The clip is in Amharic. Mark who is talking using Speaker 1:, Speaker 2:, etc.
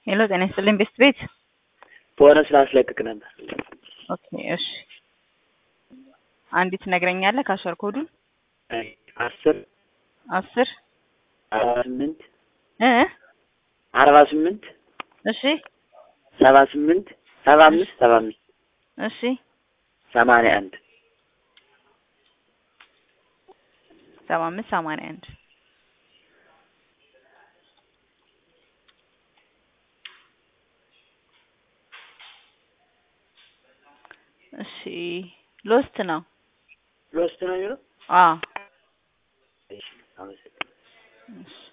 Speaker 1: ሄሎ ጤና ይስጥልኝ ቤስት ቤት።
Speaker 2: ቦነስ ላስለቅቅ ነበር።
Speaker 1: ኦኬ እሺ፣ አንዲት ትነግረኛለህ ካሸር ኮዱን?
Speaker 2: 10
Speaker 1: 10
Speaker 2: 48
Speaker 1: 48 እሺ
Speaker 2: 78 75 75
Speaker 1: እሺ
Speaker 2: 81
Speaker 1: 75 81 እሺ ሎስት ነው
Speaker 2: ሎስት ነው የሚለው።
Speaker 1: አዎ
Speaker 2: እሺ አመሰግናለሁ።